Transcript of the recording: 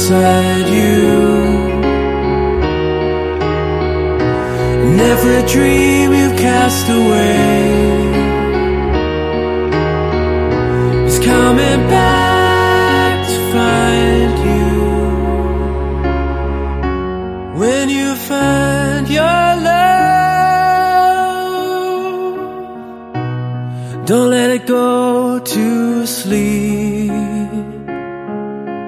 beside you. And every dream you've cast away is coming back to find you. When you find your love, don't let it go to sleep.